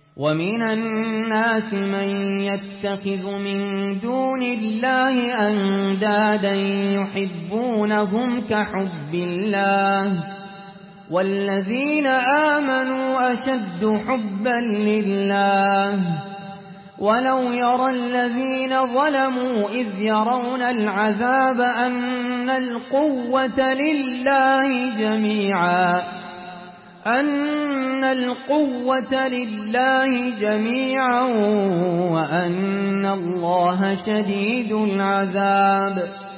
ومن الناس من يتخذ من دون الله أندادا يحبونهم كحب الله والذين آمنوا أشد حبا لله ولو يرى الذين ظلموا إذ يرون العذاب أن القوة لله جميعا وأن الله شديد العذاب